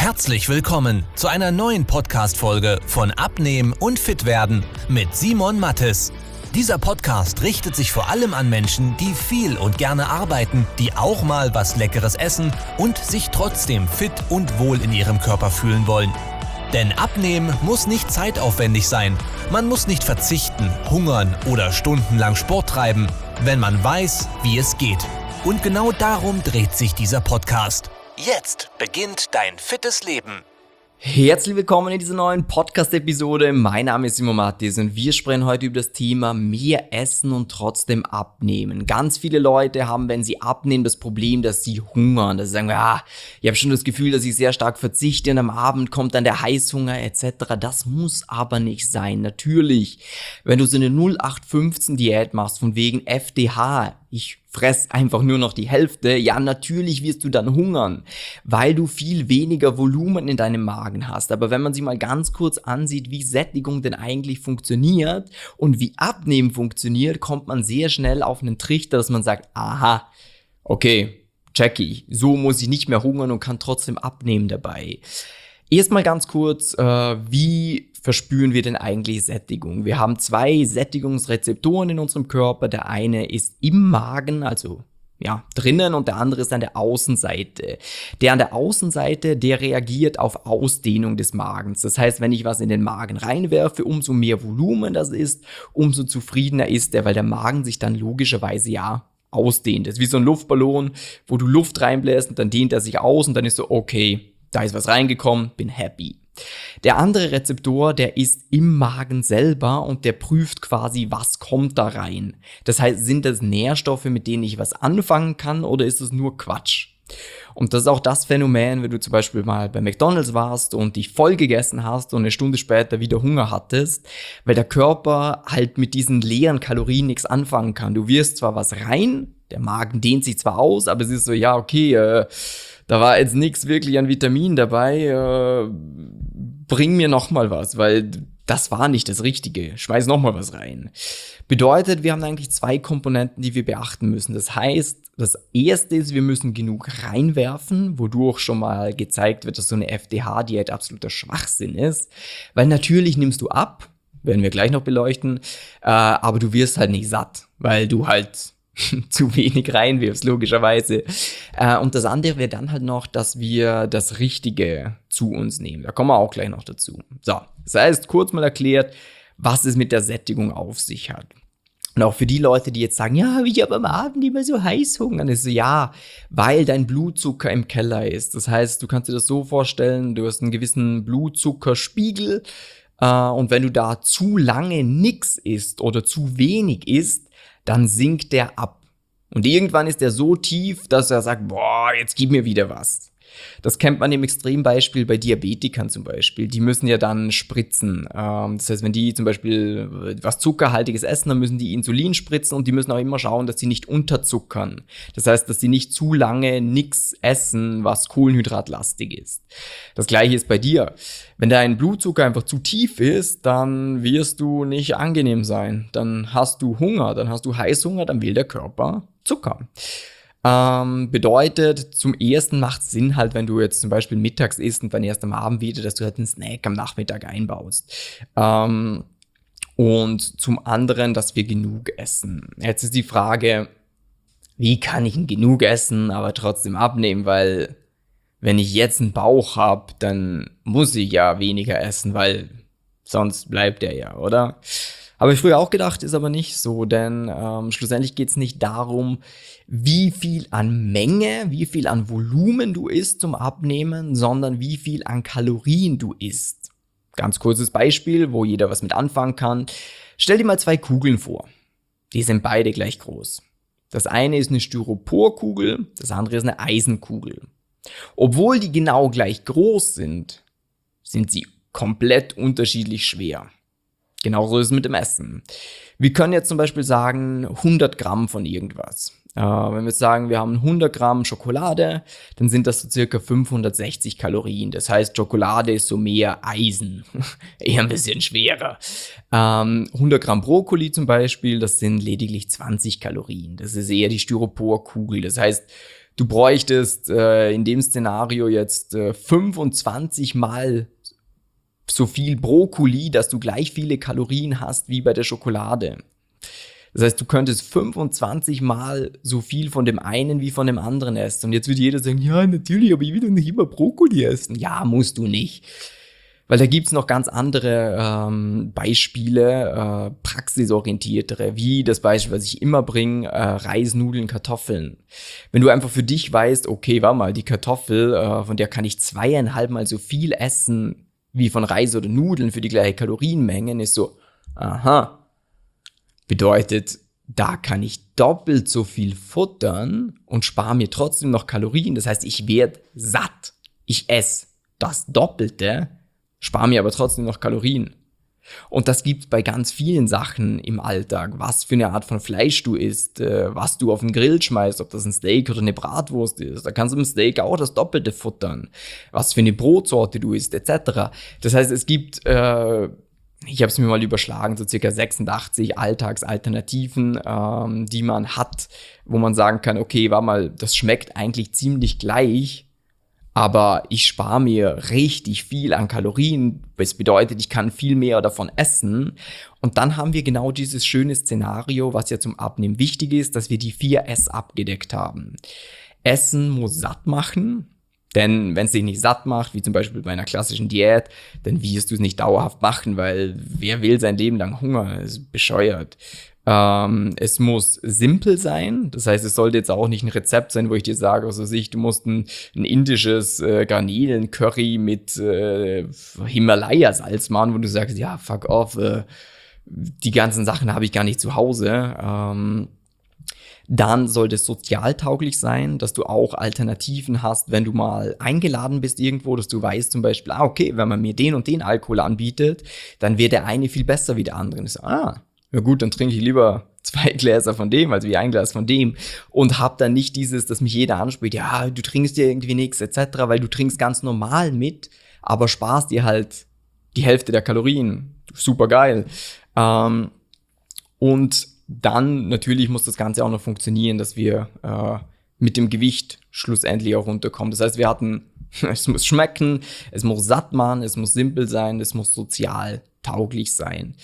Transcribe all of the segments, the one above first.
Herzlich willkommen zu einer neuen Podcast-Folge von Abnehmen und Fitwerden mit Simon Mattes. Dieser Podcast richtet sich vor allem an Menschen, die viel und gerne arbeiten, die auch mal was Leckeres essen und sich trotzdem fit und wohl in ihrem Körper fühlen wollen. Denn Abnehmen muss nicht zeitaufwendig sein. Man muss nicht verzichten, hungern oder stundenlang Sport treiben, wenn man weiß, wie es geht. Und genau darum dreht sich dieser Podcast. Jetzt beginnt dein fittes Leben. Herzlich willkommen in dieser neuen Podcast-Episode. Mein Name ist Simon Mattes und wir sprechen heute über das Thema mehr essen und trotzdem abnehmen. Ganz viele Leute haben, wenn sie abnehmen, das Problem, dass sie hungern. Dass sie sagen, ich habe schon das Gefühl, dass ich sehr stark verzichte und am Abend kommt dann der Heißhunger etc. Das muss aber nicht sein. Natürlich, wenn du so eine 0815-Diät machst, von wegen FDH, ich fress einfach nur noch die Hälfte, ja, natürlich wirst du dann hungern, weil du viel weniger Volumen in deinem Magen hast. Aber wenn man sich mal ganz kurz ansieht, wie Sättigung denn eigentlich funktioniert und wie Abnehmen funktioniert, kommt man sehr schnell auf einen Trichter, dass man sagt, aha, okay, check ich, so muss ich nicht mehr hungern und kann trotzdem abnehmen dabei. Erstmal ganz kurz, wie verspüren wir denn eigentlich Sättigung? Wir haben zwei Sättigungsrezeptoren in unserem Körper. Der eine ist im Magen, also drinnen, und der andere ist an der Außenseite. Der an der Außenseite, der reagiert auf Ausdehnung des Magens. Das heißt, wenn ich was in den Magen reinwerfe, umso mehr Volumen das ist, umso zufriedener ist der, weil der Magen sich dann logischerweise ausdehnt. Das ist wie so ein Luftballon, wo du Luft reinbläst und dann dehnt er sich aus und dann ist so, okay, da ist was reingekommen, bin happy. Der andere Rezeptor, der ist im Magen selber und der prüft quasi, was kommt da rein. Das heißt, sind das Nährstoffe, mit denen ich was anfangen kann, oder ist es nur Quatsch? Und das ist auch das Phänomen, wenn du zum Beispiel mal bei McDonald's warst und dich voll gegessen hast und eine Stunde später wieder Hunger hattest, weil der Körper halt mit diesen leeren Kalorien nichts anfangen kann. Du wirst zwar was rein, der Magen dehnt sich zwar aus, aber es ist so, da war jetzt nichts wirklich an Vitamin dabei, bring mir nochmal was, weil das war nicht das Richtige, schmeiß nochmal was rein. Bedeutet, wir haben eigentlich zwei Komponenten, die wir beachten müssen. Das heißt, das erste ist, wir müssen genug reinwerfen, wodurch schon mal gezeigt wird, dass so eine FDH-Diät absoluter Schwachsinn ist, weil natürlich nimmst du ab, werden wir gleich noch beleuchten, aber du wirst halt nicht satt, weil du halt zu wenig reinwirfst, logischerweise. Und das andere wäre dann halt noch, dass wir das Richtige zu uns nehmen. Da kommen wir auch gleich noch dazu. So, das heißt, kurz mal erklärt, was es mit der Sättigung auf sich hat. Und auch für die Leute, die jetzt sagen, ich habe am Abend immer so Heißhunger. Dann ist so, weil dein Blutzucker im Keller ist. Das heißt, du kannst dir das so vorstellen, du hast einen gewissen Blutzuckerspiegel und wenn du da zu lange nix isst oder zu wenig isst, dann sinkt der ab. Und irgendwann ist der so tief, dass er sagt, jetzt gib mir wieder was. Das kennt man im Extrembeispiel bei Diabetikern zum Beispiel. Die müssen ja dann spritzen. Das heißt, wenn die zum Beispiel was Zuckerhaltiges essen, dann müssen die Insulin spritzen und die müssen auch immer schauen, dass sie nicht unterzuckern. Das heißt, dass sie nicht zu lange nichts essen, was kohlenhydratlastig ist. Das Gleiche ist bei dir. Wenn dein Blutzucker einfach zu tief ist, dann wirst du nicht angenehm sein. Dann hast du Hunger, dann hast du Heißhunger, dann will der Körper Zucker. Bedeutet, zum ersten macht es Sinn halt, wenn du jetzt zum Beispiel mittags isst und dann erst am Abend wieder, dass du halt einen Snack am Nachmittag einbaust. Und zum anderen, dass wir genug essen. Jetzt ist die Frage, wie kann ich genug essen, aber trotzdem abnehmen, weil wenn ich jetzt einen Bauch habe, dann muss ich ja weniger essen, weil sonst bleibt er ja, oder? Habe ich früher auch gedacht, ist aber nicht so, denn schlussendlich geht es nicht darum, wie viel an Menge, wie viel an Volumen du isst zum Abnehmen, sondern wie viel an Kalorien du isst. Ganz kurzes Beispiel, wo jeder was mit anfangen kann. Stell dir mal zwei Kugeln vor. Die sind beide gleich groß. Das eine ist eine Styroporkugel, das andere ist eine Eisenkugel. Obwohl die genau gleich groß sind, sind sie komplett unterschiedlich schwer. Genauso ist es mit dem Essen. Wir können jetzt zum Beispiel sagen 100 Gramm von irgendwas. Wenn wir jetzt sagen, wir haben 100 Gramm Schokolade, dann sind das so circa 560 Kalorien. Das heißt, Schokolade ist so mehr Eisen, eher ein bisschen schwerer. 100 Gramm Brokkoli zum Beispiel, das sind lediglich 20 Kalorien. Das ist eher die Styroporkugel. Das heißt, Du bräuchtest in dem Szenario jetzt 25 Mal so viel Brokkoli, dass du gleich viele Kalorien hast wie bei der Schokolade. Das heißt, du könntest 25 Mal so viel von dem einen wie von dem anderen essen. Und jetzt wird jeder sagen, ja, natürlich, aber ich will doch nicht immer Brokkoli essen. Ja, musst du nicht. Weil da gibt's noch ganz andere Beispiele, praxisorientiertere, wie das Beispiel, was ich immer bringe, Reis, Nudeln, Kartoffeln. Wenn du einfach für dich weißt, okay, warte mal, die Kartoffel, von der kann ich 2,5 Mal so viel essen wie von Reis oder Nudeln für die gleiche Kalorienmenge, ist so, aha, bedeutet, da kann ich doppelt so viel futtern und spare mir trotzdem noch Kalorien. Das heißt, ich werde satt. Ich esse das Doppelte, spare mir aber trotzdem noch Kalorien. Und das gibt's bei ganz vielen Sachen im Alltag. Was für eine Art von Fleisch du isst, was du auf den Grill schmeißt, ob das ein Steak oder eine Bratwurst ist. Da kannst du im Steak auch das Doppelte futtern. Was für eine Brotsorte du isst, etc. Das heißt, es gibt, ich habe es mir mal überschlagen, so circa 86 Alltagsalternativen, die man hat, wo man sagen kann, okay, warte mal, das schmeckt eigentlich ziemlich gleich, aber ich spare mir richtig viel an Kalorien. Das bedeutet, ich kann viel mehr davon essen. Und dann haben wir genau dieses schöne Szenario, was ja zum Abnehmen wichtig ist, dass wir die 4S abgedeckt haben. Essen muss satt machen. Denn wenn es dich nicht satt macht, wie zum Beispiel bei einer klassischen Diät, dann wirst du es nicht dauerhaft machen, weil wer will sein Leben lang hungern? Das ist bescheuert. Es muss simpel sein, das heißt, es sollte jetzt auch nicht ein Rezept sein, wo ich dir sage, du musst ein indisches Garnelen-Curry mit Himalaya-Salz machen, wo du sagst, ja, fuck off, die ganzen Sachen habe ich gar nicht zu Hause. Dann sollte es sozialtauglich sein, dass du auch Alternativen hast, wenn du mal eingeladen bist irgendwo, dass du weißt zum Beispiel, okay, wenn man mir den und den Alkohol anbietet, dann wird der eine viel besser wie der andere. Und ich so, ja gut, dann trinke ich lieber 2 Gläser von dem, als wie ein Glas von dem und hab dann nicht dieses, dass mich jeder anspricht, ja, du trinkst dir irgendwie nichts etc., weil du trinkst ganz normal mit, aber sparst dir halt die Hälfte der Kalorien. Super geil. Und dann natürlich muss das Ganze auch noch funktionieren, dass wir mit dem Gewicht schlussendlich auch runterkommen. Das heißt, wir hatten, es muss schmecken, es muss satt machen, es muss simpel sein, es muss sozial tauglich sein.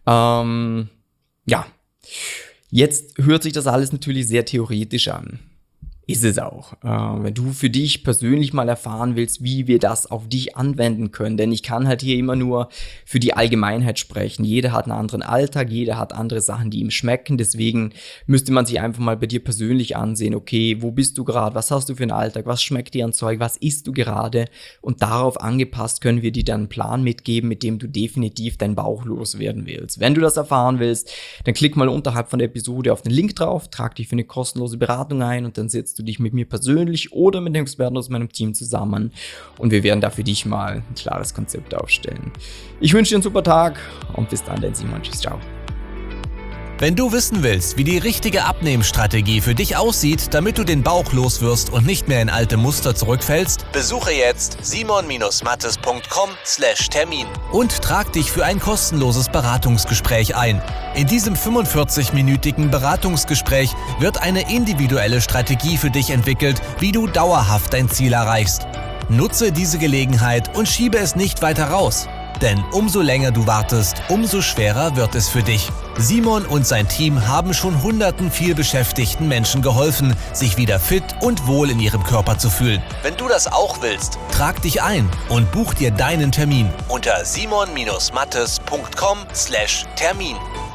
Ja, jetzt hört sich das alles natürlich sehr theoretisch an. Ist es auch. Wenn du für dich persönlich mal erfahren willst, wie wir das auf dich anwenden können, denn ich kann halt hier immer nur für die Allgemeinheit sprechen. Jeder hat einen anderen Alltag, jeder hat andere Sachen, die ihm schmecken, deswegen müsste man sich einfach mal bei dir persönlich ansehen, okay, wo bist du gerade, was hast du für einen Alltag, was schmeckt dir an Zeug, was isst du gerade und darauf angepasst können wir dir dann einen Plan mitgeben, mit dem du definitiv deinen Bauch loswerden willst. Wenn du das erfahren willst, dann klick mal unterhalb von der Episode auf den Link drauf, trag dich für eine kostenlose Beratung ein und dann setzt du dich mit mir persönlich oder mit den Experten aus meinem Team zusammen und wir werden da für dich mal ein klares Konzept aufstellen. Ich wünsche dir einen super Tag und bis dann, dein Simon. Tschüss, ciao. Wenn du wissen willst, wie die richtige Abnehmstrategie für dich aussieht, damit du den Bauch loswirst und nicht mehr in alte Muster zurückfällst, besuche jetzt simon-mattes.com/Termin und trag dich für ein kostenloses Beratungsgespräch ein. In diesem 45-minütigen Beratungsgespräch wird eine individuelle Strategie für dich entwickelt, wie du dauerhaft dein Ziel erreichst. Nutze diese Gelegenheit und schiebe es nicht weiter raus. Denn umso länger du wartest, umso schwerer wird es für dich. Simon und sein Team haben schon hunderten vielbeschäftigten Menschen geholfen, sich wieder fit und wohl in ihrem Körper zu fühlen. Wenn du das auch willst, trag dich ein und buch dir deinen Termin unter simon-mattes.com/Termin.